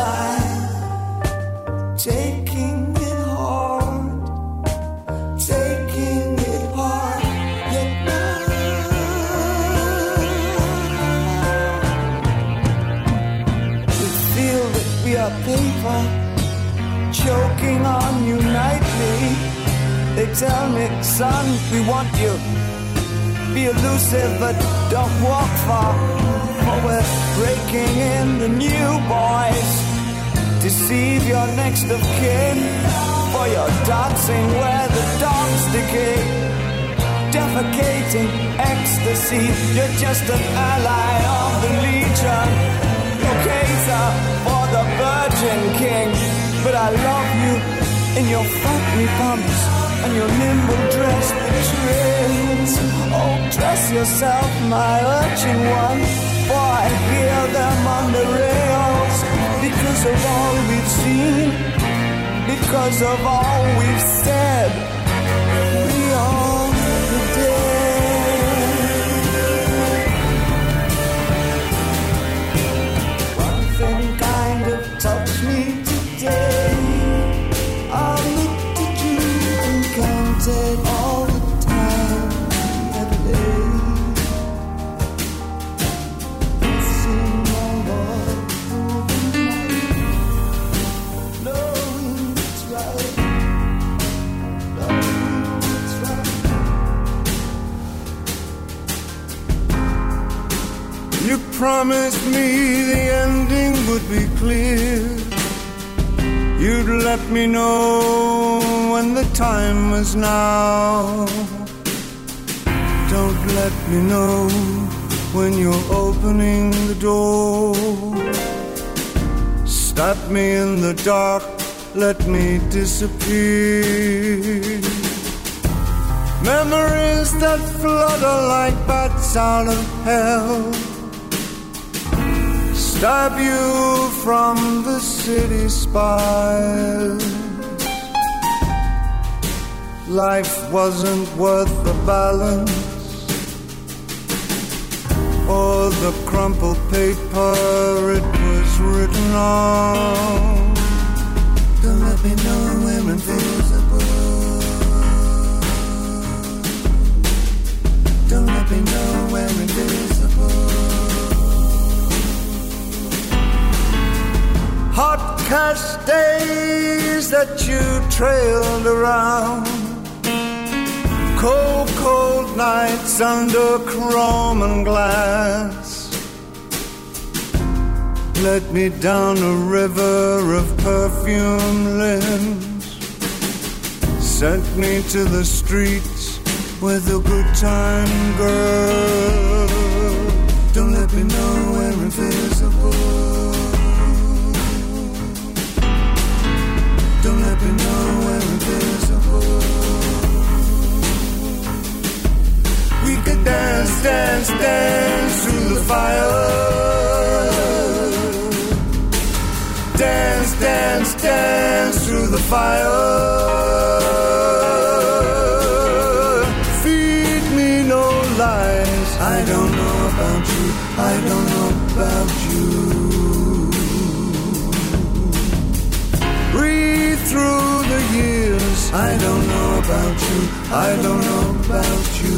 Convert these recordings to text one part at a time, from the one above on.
alive, taking it hard, taking it hard, yet now we feel that we are paper, choking on you nightly. They tell me, son, we want you, be elusive but don't walk far, for we're breaking in the new boys. Deceive your next of kin, for you're dancing where the dogs decay. Defecating ecstasy, you're just an ally of the legion. You cater for the Virgin King, but I love you in your fattening pumps and your nimble dress that trails. Oh, dress yourself, my urchin one, for I hear them on the rails. Because of all we've seen, because of all we've said, we are the dead. One thing kind of touched me today. I looked at you and counted all the time that lay. It seemed all through the night, knowing it's right, knowing it's right. You promised me the ending would be clear. You'd let me know when the time was now. Don't let me know when you're opening the door. Stop me in the dark, let me disappear. Memories that flutter like bats out of hell, stop you from the city spires. Life wasn't worth the balance or the crumpled paper it was written on. Don't let me know we're invisible. Don't let me know we're invisible. Hot cash days that you trailed around, cold, cold nights under chrome and glass, led me down a river of perfume limbs, sent me to the streets with a good time girl. Don't let me know we're invisible. Don't let me know we're invisible. We could dance, dance, dance through the fire. Dance, dance, dance through the fire. Feed me no lies. I don't know about you. I don't know about you. Breathe through the years. I don't know about you. I don't know about you.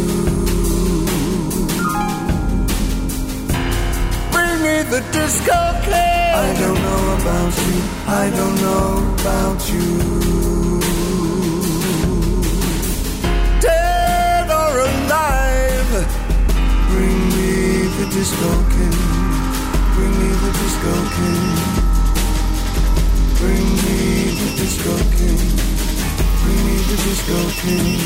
Bring me the disco king. I don't know about you. I don't know about you. Dead or alive, bring me the disco king. Bring me the disco king. Bring me the disco king. Bring me the disco king.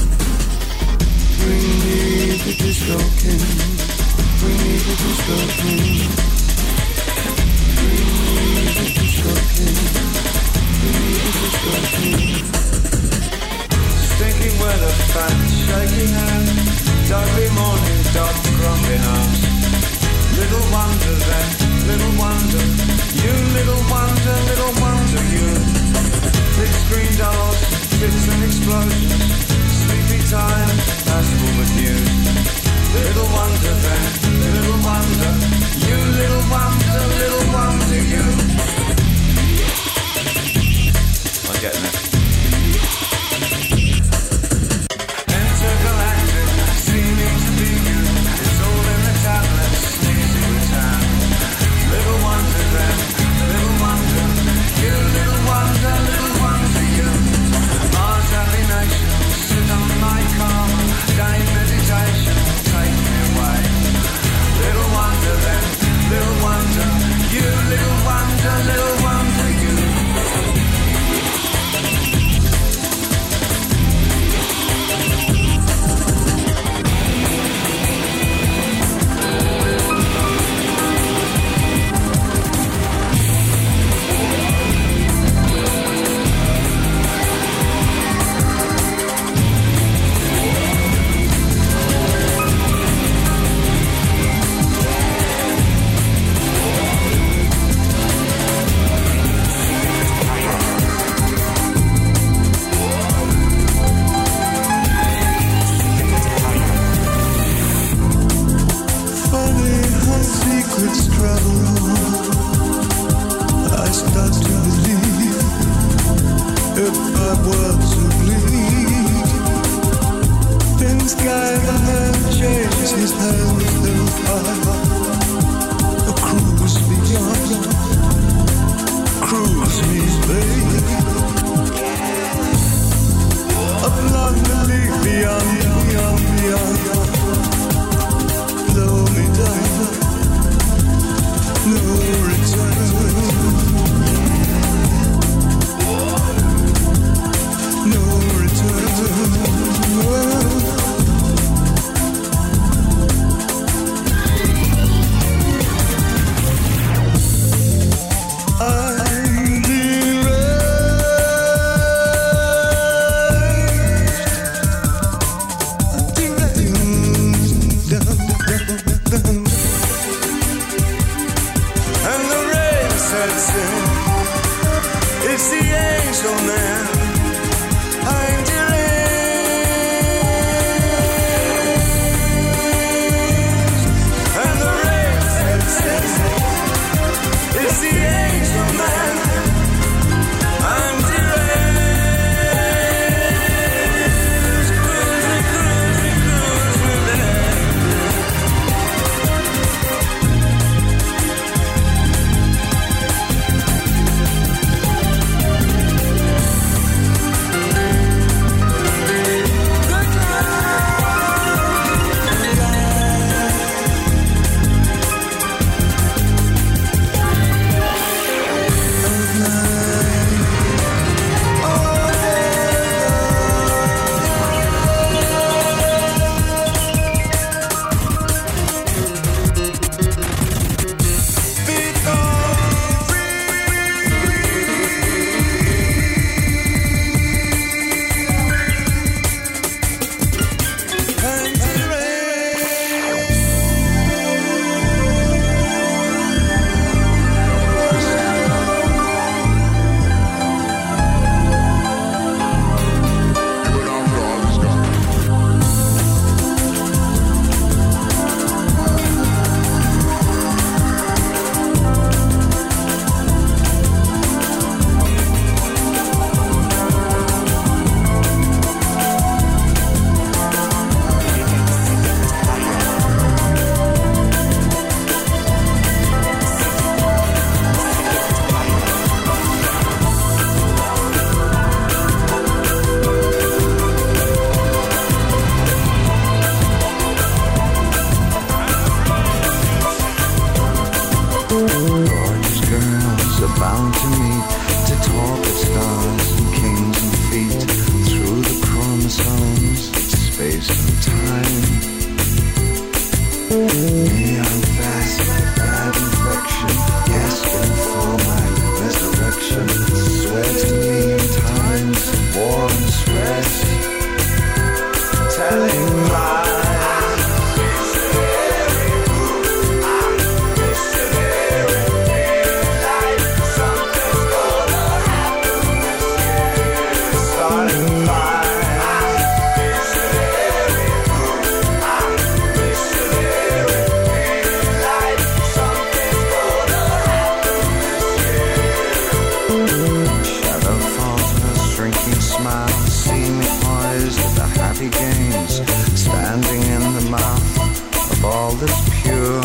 Bring me the disco king. Bring me the disco king. Bring me the disco king. Bring me the disco king. Stinking weather, fat shaking hand, dusty morning, dark grumpy house. Little wonder then, little wonder, you little wonder you. Big screen dolls, fits and explosions, sleepy time, passable with you. Little wonder then, little wonder, you little wonder you. are bound to meet, to talk of stars and kings and feet, through the chromosomes, space and time. Neon fast, bad infection, gasping for my resurrection. Swears to me in times of war and stress, telling lies. Games, standing in the mouth of all that's pure.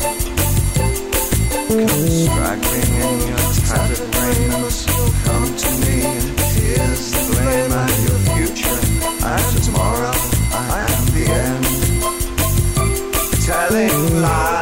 Come straggling in your tattered raiments, come to me and here's the blame and your future. And tomorrow I am the end, telling lies.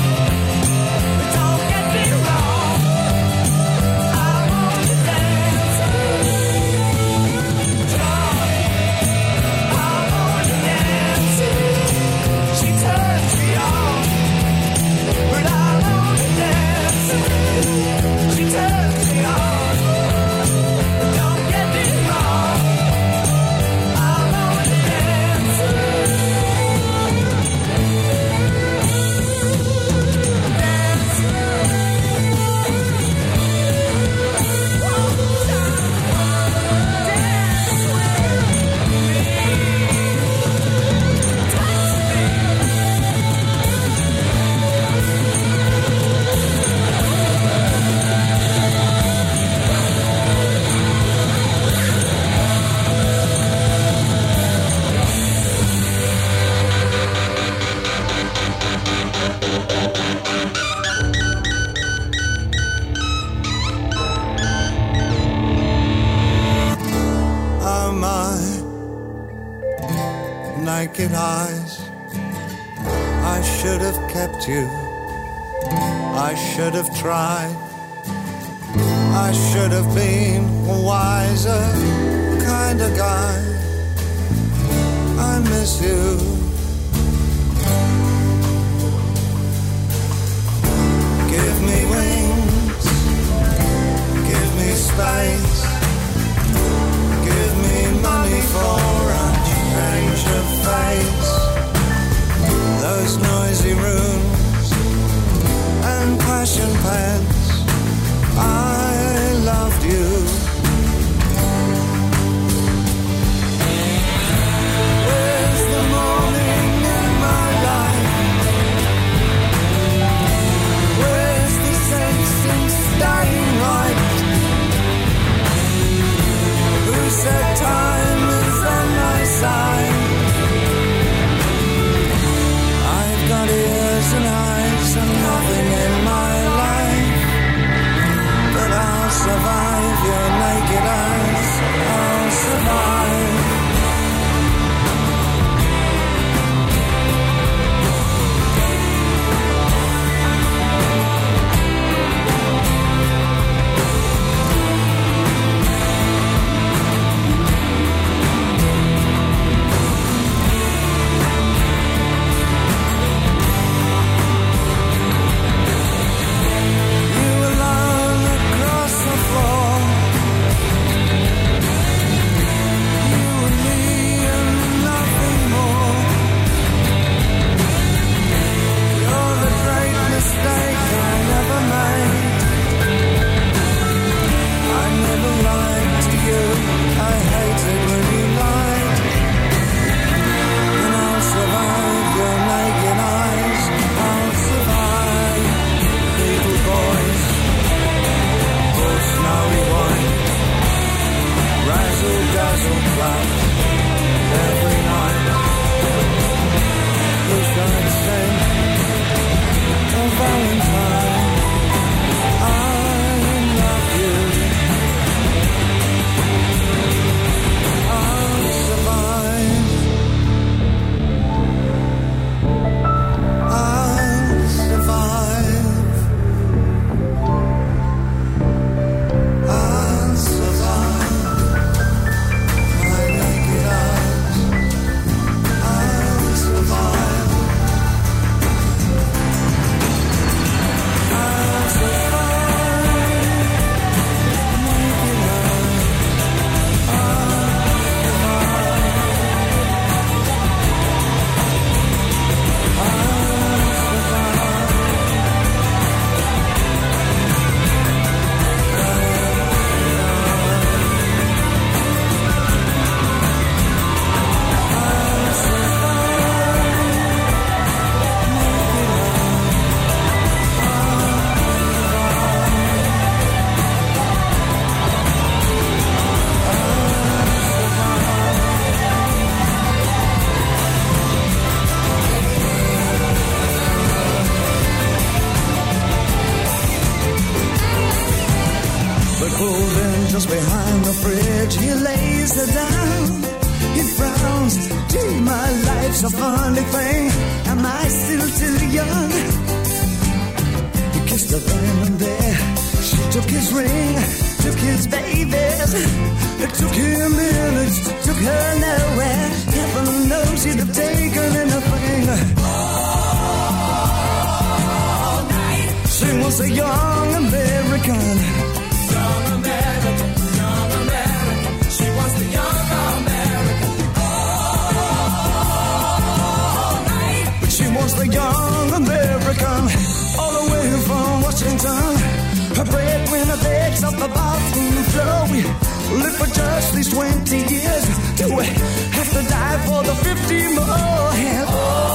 Don't get me wrong, I'm only dancing. naked eyes. I should have kept you, I should have tried, I should have been a wiser kind of guy. I miss you. Give me wings, give me space, give me money for a change of face. Those noisy rooms and passion pens, I loved you. Where's the morning in my life? Where's the sense in staying right? Who said time is on my side? I've got ears and eyes and nothing in my life, but I'll survive your naked eyes. I'll survive. Just behind the fridge, he lays her down. He frowns, gee, my life's a funny thing. Am I still too young? He kissed her then and there. She took his ring, took his babies. It took him minutes, took her nowhere. Heaven knows he'd have taken anything. All night. She was a young American. She was the young American. All night. But she was the young American, all the way from Washington. Her breadwinner begs off the bathroom floor. We live for just these 20 years. Do we have to die for the 50 more? And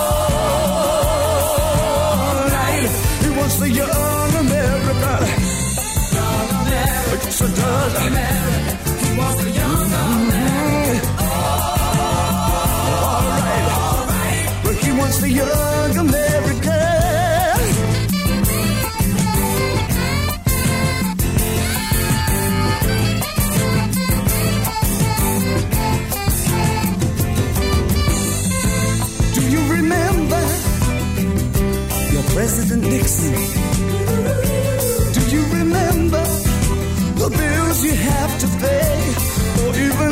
all night. He was the young American. Young American. So does American. He was the young American. All right. But he was the young American. President Nixon. Do you remember the bills you have to pay, or even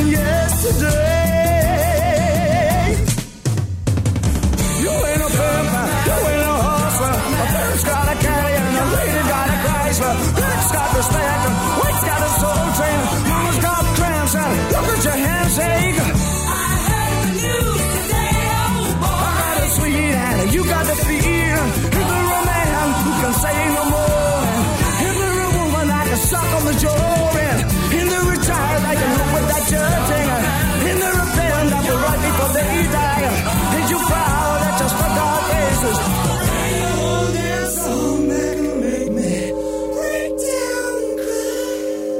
yesterday? You ain't a pimper, you ain't a hustler. A bird's got a carry and a lady got a Chrysler. Rick's got the spectrum, White's got a soul train. Mama's got cramps and look at your hands shake. I heard the news today, oh boy. I got a sweet and you got the feel. If there a man who can say no more, if there a woman I can suck on the jaw, in the retired I can look with that judging, in the rebellion that will right before they die. Is you proud that just for dark faces? Oh, that song that can make me break down and cry.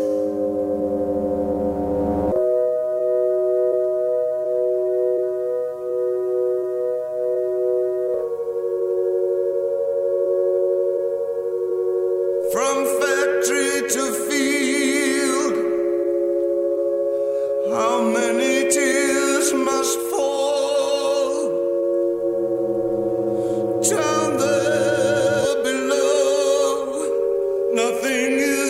From factory to field, how many tears must fall down there below? Nothing is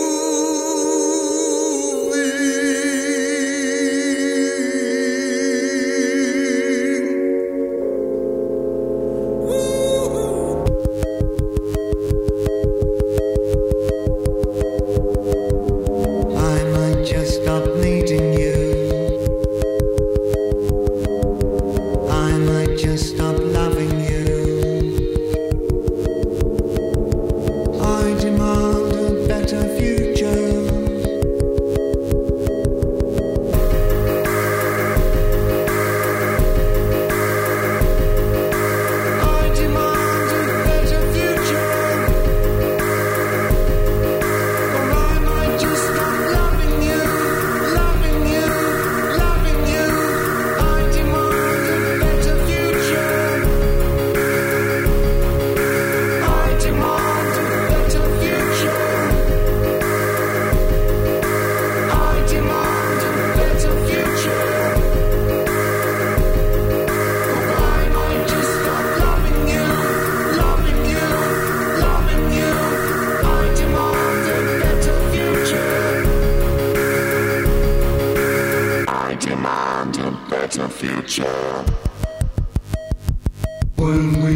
I might just stop needing you. I might just stop loving you. I demand a better future. I demand a better future. Or I might just stop loving you, loving you, loving you. I demand a better future. I demand a better future. I demand a better future. Or I might just stop loving you, loving you, loving you. I demand a better future. I demand a better future. When we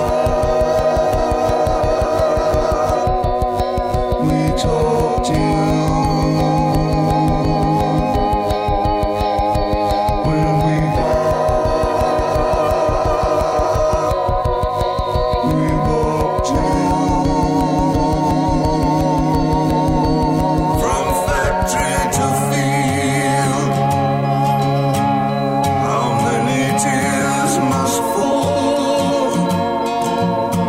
talk to you. When we walk to you. From factory to field, how many tears must fall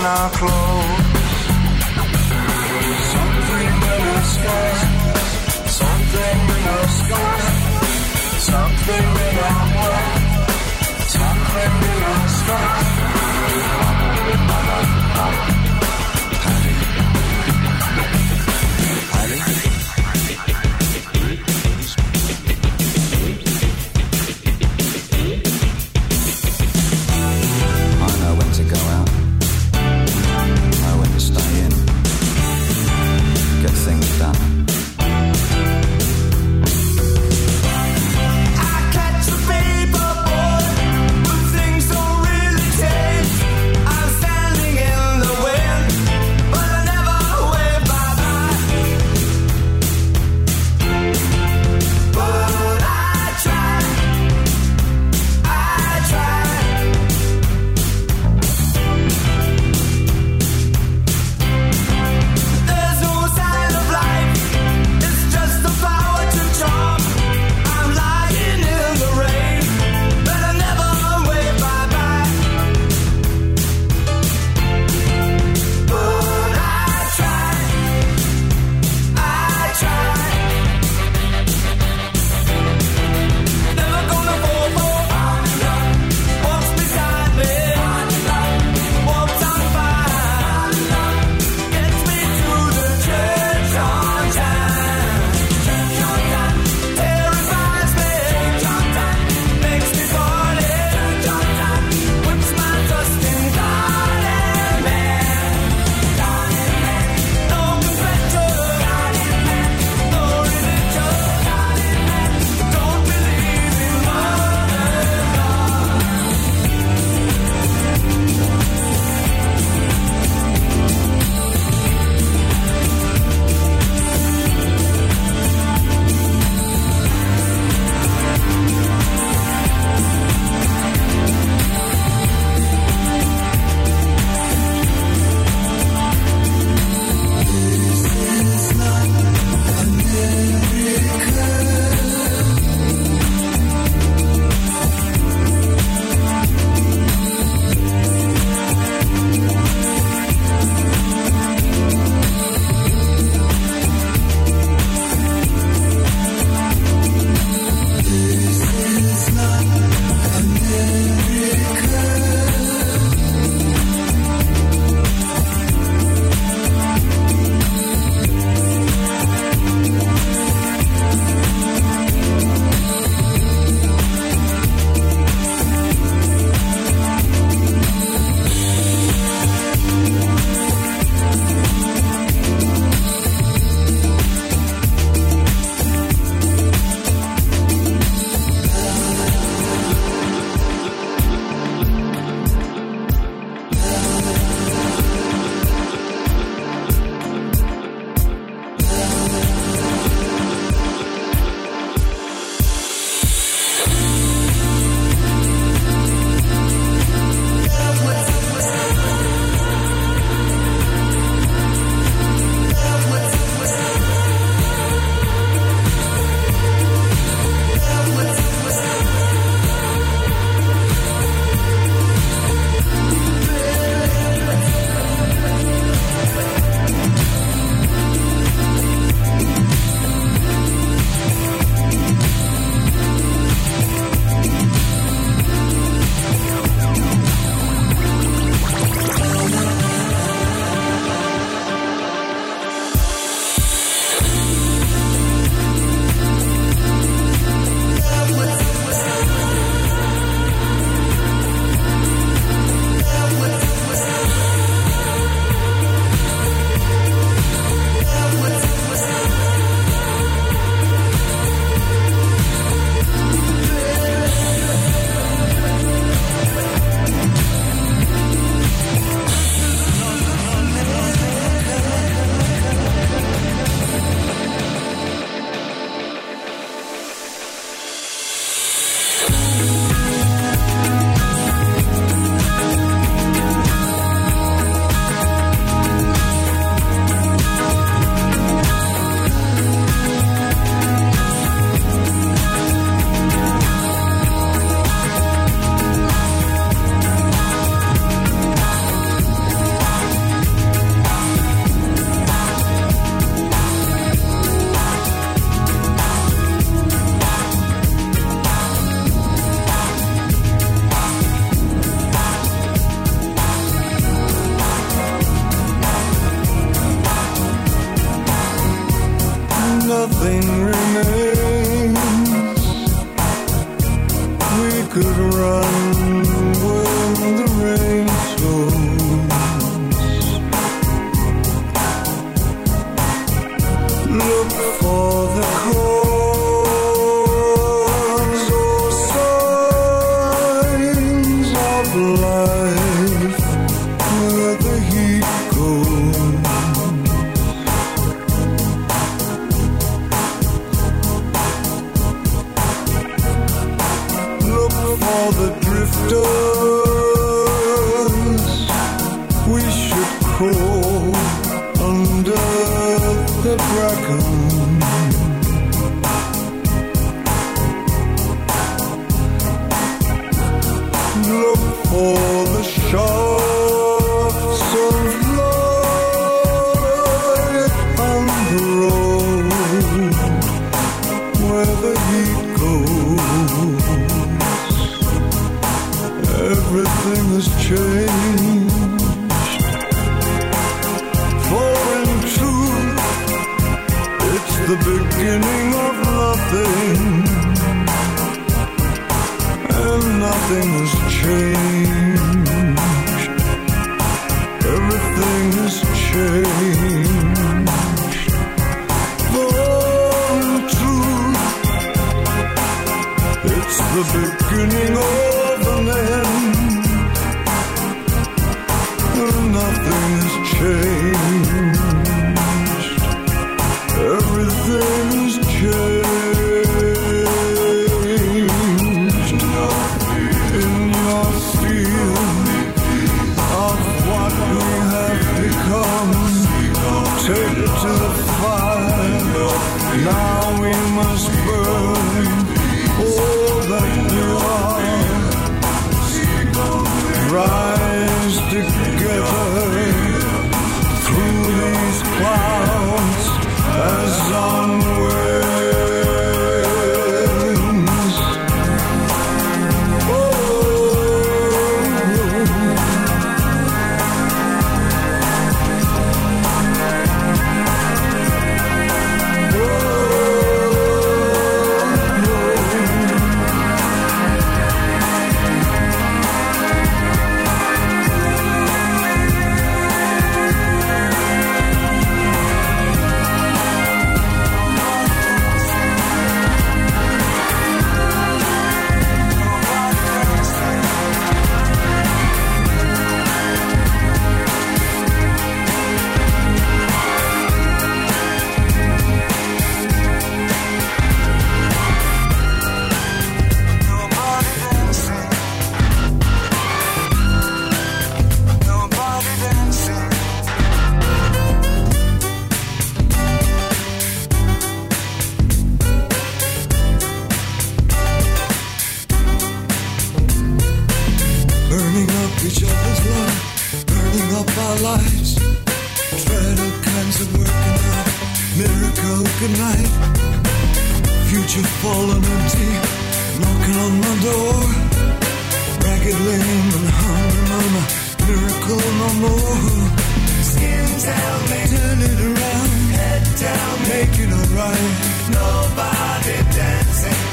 on our clothes. Something in the sky, something in the sky, something in our blood, something in our sky. I catch the paper boy when things don't really take. cold under the bracken. Look for the shafts of light on the road where the heat goes. Everything has changed, for in truth it's the beginning of nothing, and nothing has changed. Everything has changed, for in truth it's the beginning of an end, and nothing has changed. Everything has changed. In your feel of what we have become, take it to the fire. Now we must burn all that we are. Rise together through these clouds as on winds. Burning up each other's love, burning up our lives. Dread all kinds of working out, miracle good night. Future fallen empty, knocking on my door. Ragged limb and hungry mama, miracle no more. Skin down, turn it around, head down, make it alright. Nobody dancing.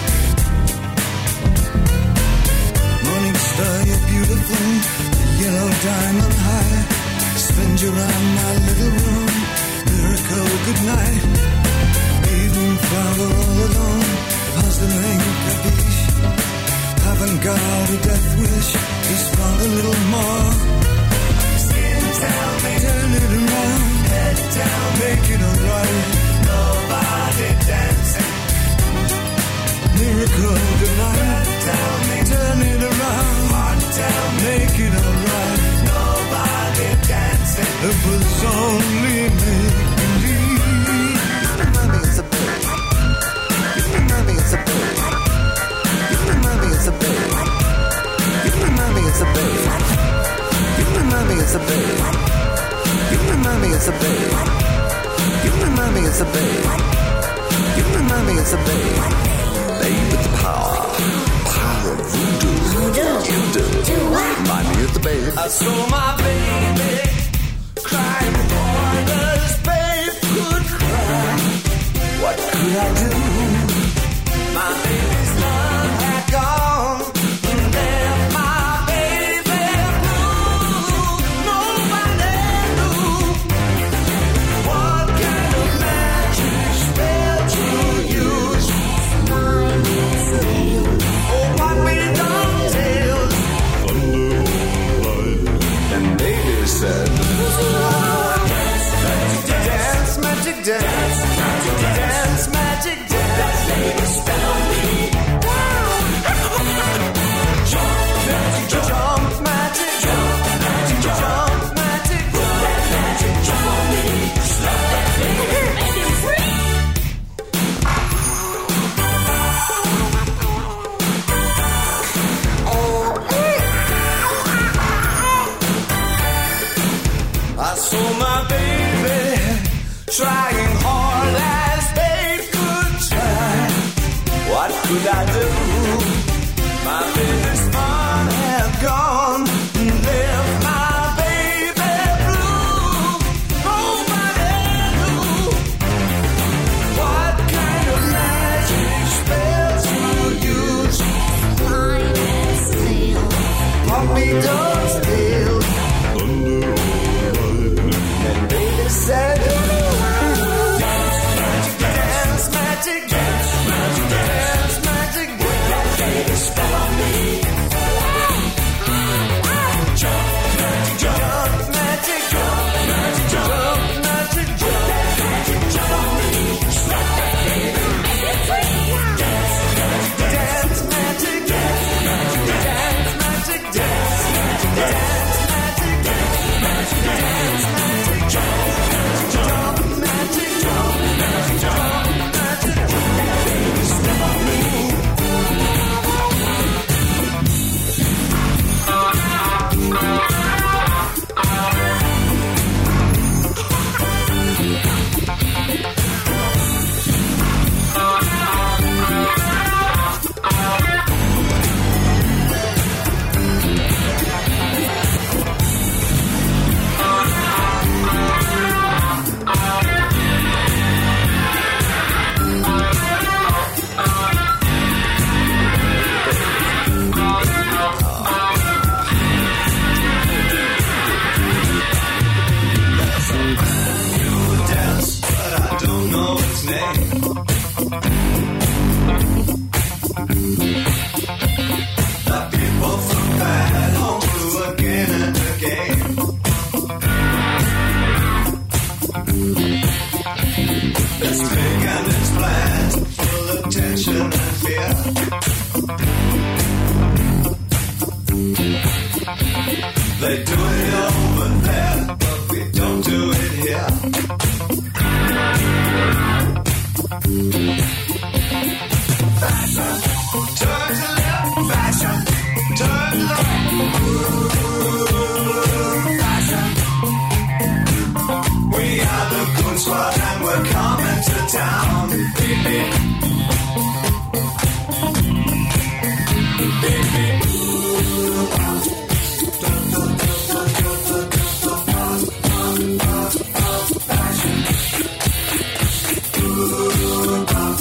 Morning star, you're beautiful, yellow diamond high. Spin you around my little room, miracle good night. Evening flower all alone, puzzling capiche. Haven't got a death wish, just want a little more. Skin down, turn it around, head down, make it alright. Nobody dancing. Miracle good night, turn it around, heart down, make it alright. Nobody dancing, it was only make-believe. Mommy, it's a bird. Mommy, it's a bird. Mommy, it's a bird. Mommy, it's a bird. Mommy, it's a bird. Mommy, it's a bird. Mommy, it's a bird. Mommy, it's a bird. Babe with the power of voodoo. You do. Mommy is the babe. I saw my baby crying for this babe could cry. What could I do? My baby's love had gone and left my baby blue. Nobody knew what kind of magic spell to use. Oh, what we don't tell. And baby said, Dance, magic dance, dance, magic dance, spell on me. Jump, magic, jump, magic, jump, magic, jump, magic, I saw my baby trying hard as they could try. What could I do? My baby's fun had gone and left my baby blue. Nobody knew what kind of magic spells to use. Puppy dogs still and baby said dance magic, dance magic, dance magic, baby spell on me. Jump magic, jump magic, jump magic, jump magic, jump magic, jump on me. Dance magic, dance magic, dance magic, dance magic, dance magic, dance magic, dance magic, jump magic, jump magic, jump magic, baby step on me. Dance, but I don't know its name. The people from bad home do again and again. It's big and it's bland, full of tension and fear. They do it over there, but we don't do it here. Fashion, turn to left. Fashion, turn left. Fashion. We are the Goon Squad and we're coming to town. Beep, beep. Beep, beep. Fashion.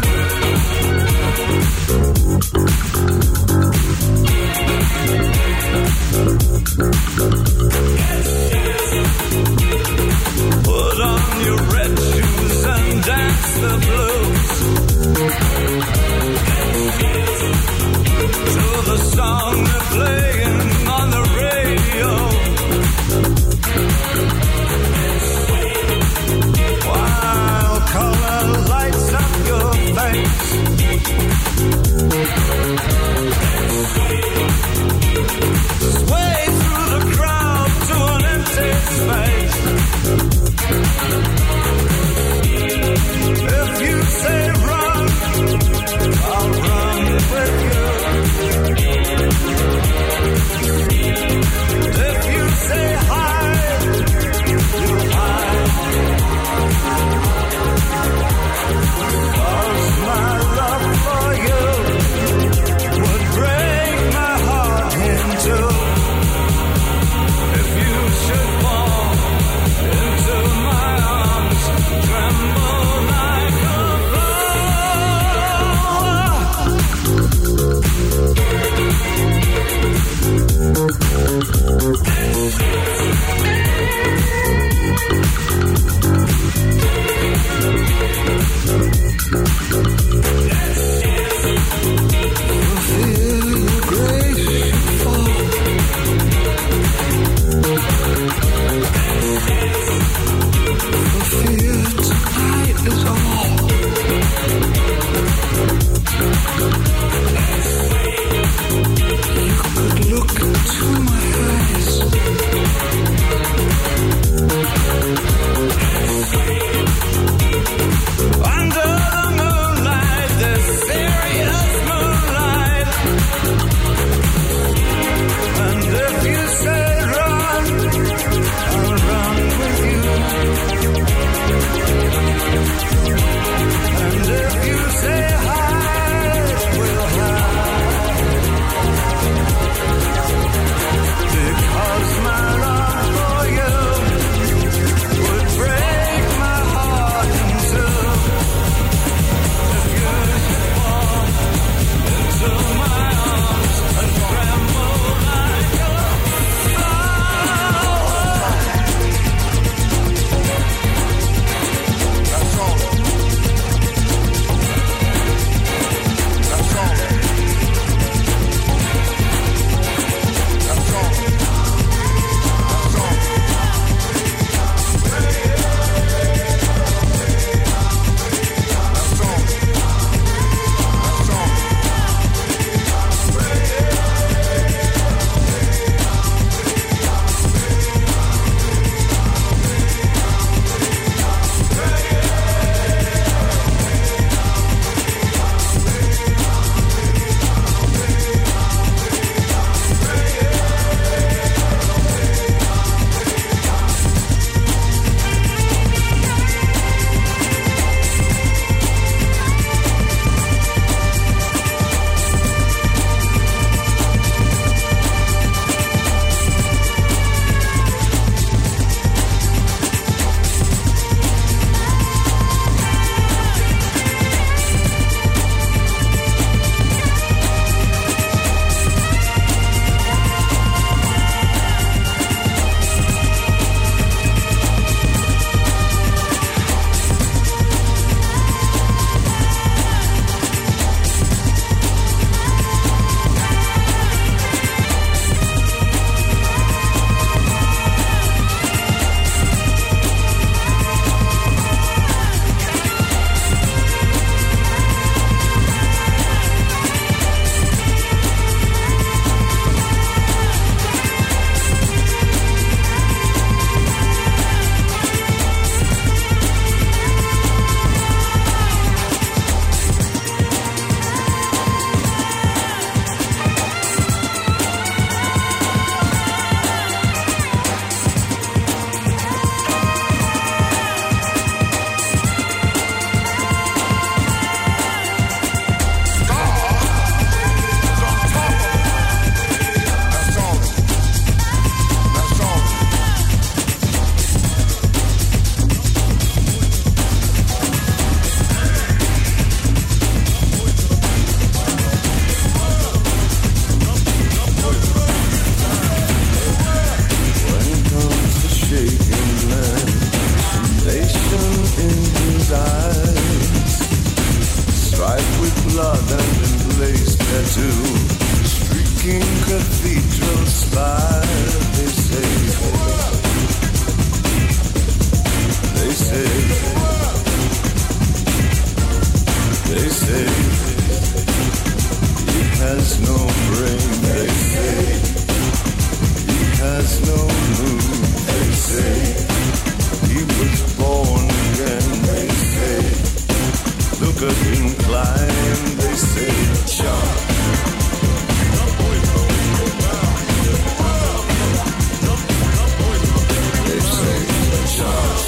Put on your red shoes and dance the blues to the song they're playing on the radio. While color lights up your face, with blood and emblazed tattoo. Streaking cathedral spire, they say. They say. They say. He has no brain, they say. He has no moon, they say. He was born again, they say. Look at him climb, they say. Jump. They say, jump.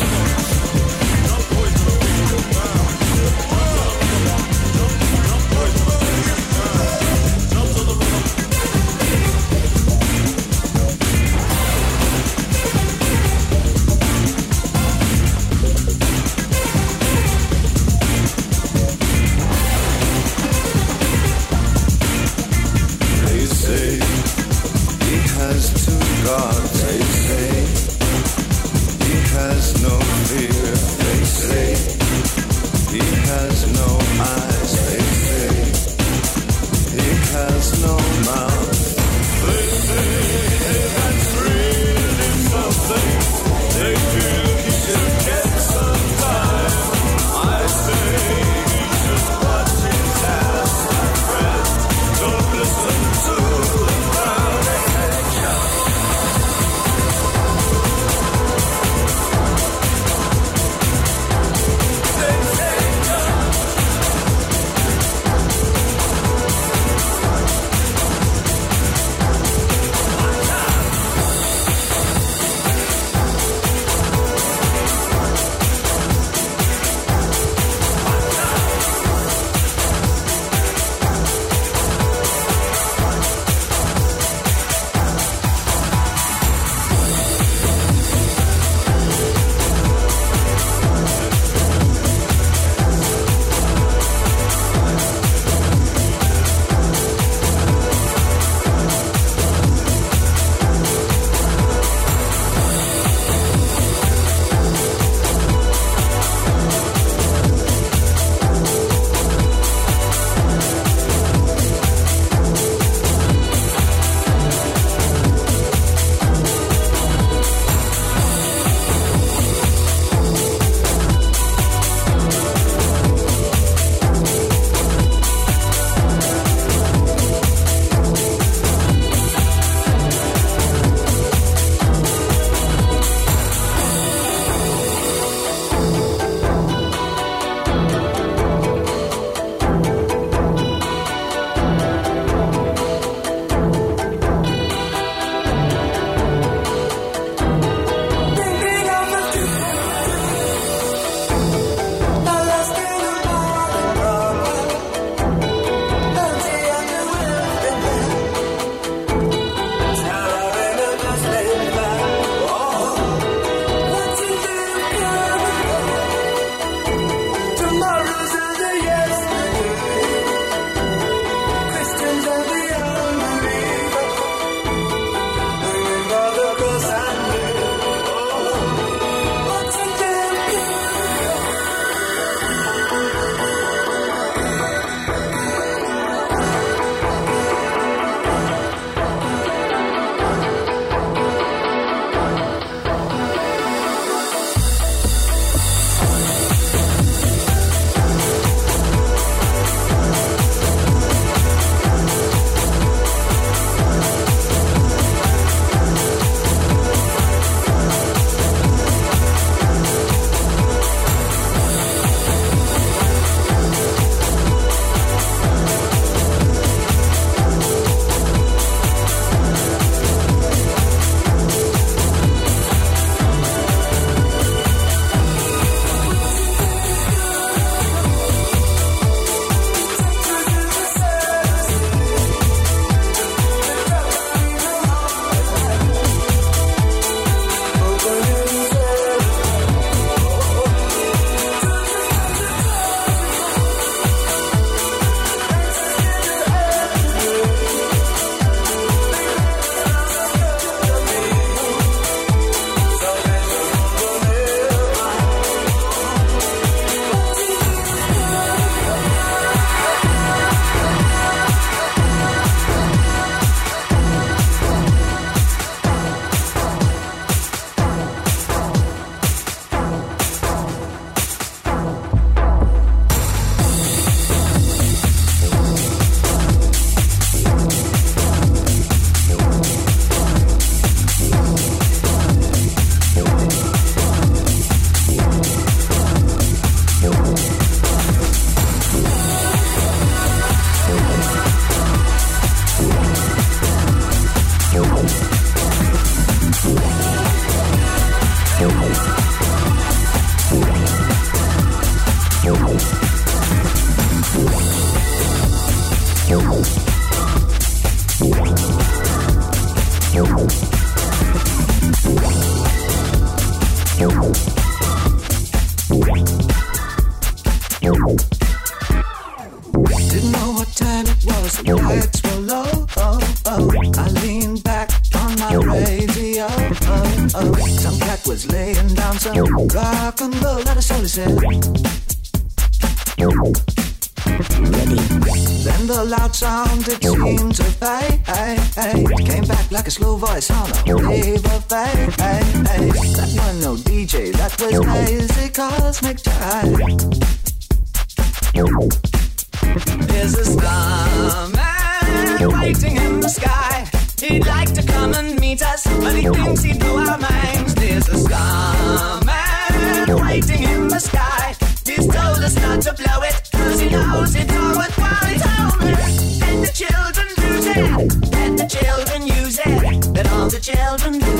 Didn't know what time it was, the lights were low. I leaned back on my radio. Some cat was laying down some rock and roll that I slowly said. Then the loud sound it seemed to fade. Came back like a slow voice on a wave of fade. That wasn't no DJ, that was crazy cosmic jive. There's a starman waiting in the sky. He'd like to come and meet us, but he thinks he'd blow our minds. There's a starman waiting in the sky. He's told us not to blow it, cause he knows it's all worthwhile. He told me, let the children lose it, let the children use it, let all the children do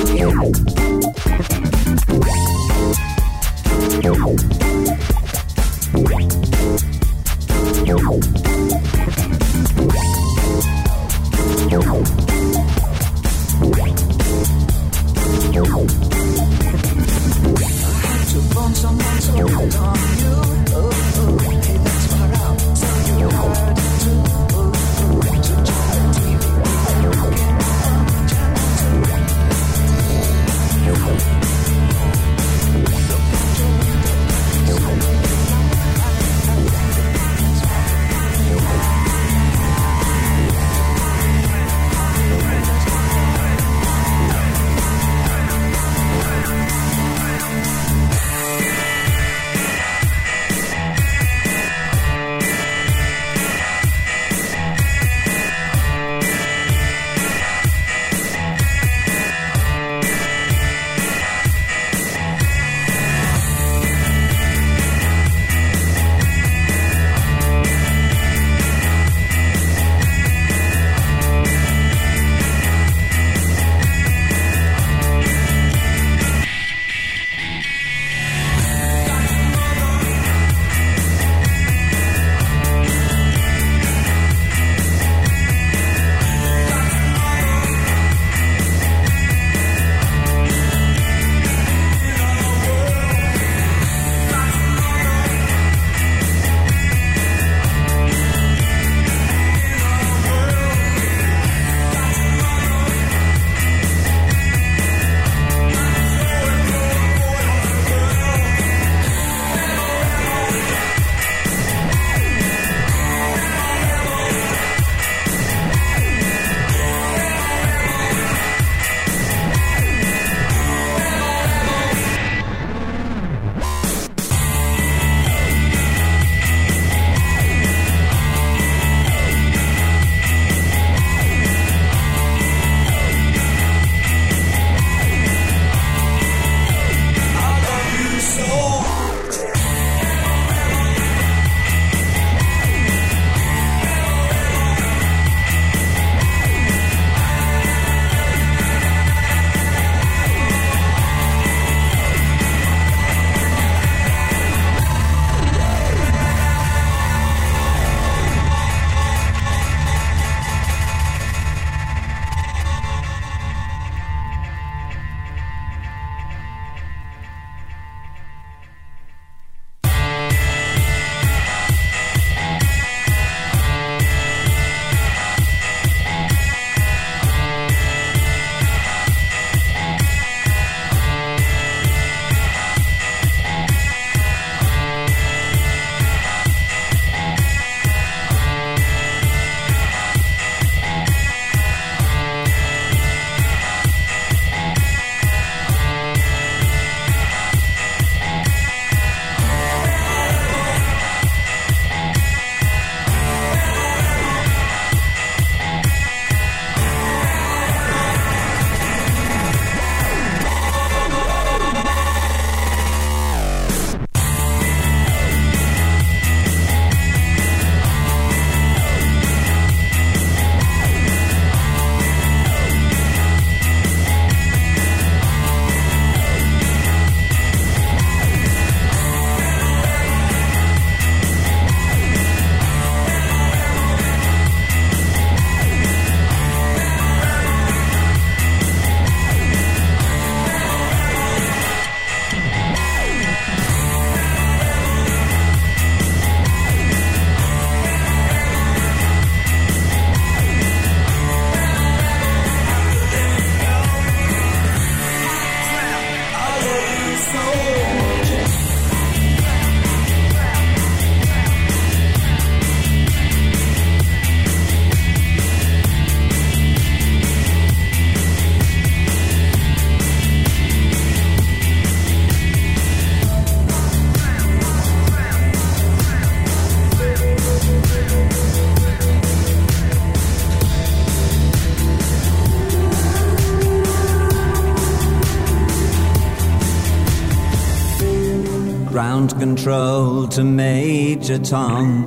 control to Major Tom.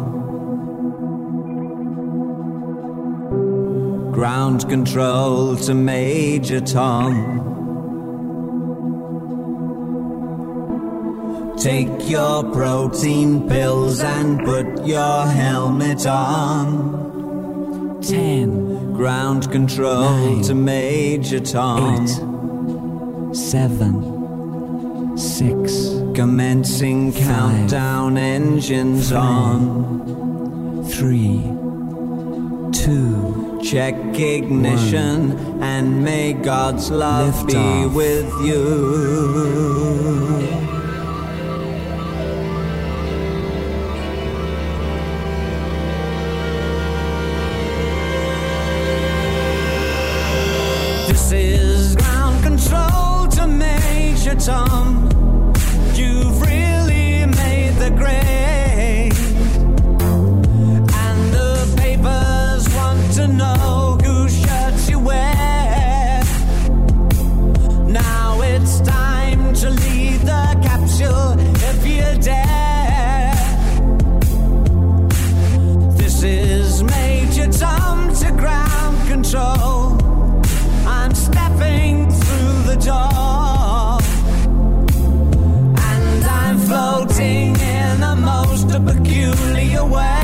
Ground control to Major Tom. Take your protein pills and put your helmet on. 10. Ground control 9, to Major Tom. 8, 7, 6. Commencing 5, countdown, engines 4, on. 3, 2. Check ignition 1. and may God's love Lift be off. with you. This is ground control to Major Tom. You've really made the grade, and the papers want to know whose shirts you wear. Now it's time to lead the capsule if you dare. This is Major Tom to ground control. I'm stepping through the door, and I'm floating in the most peculiar way.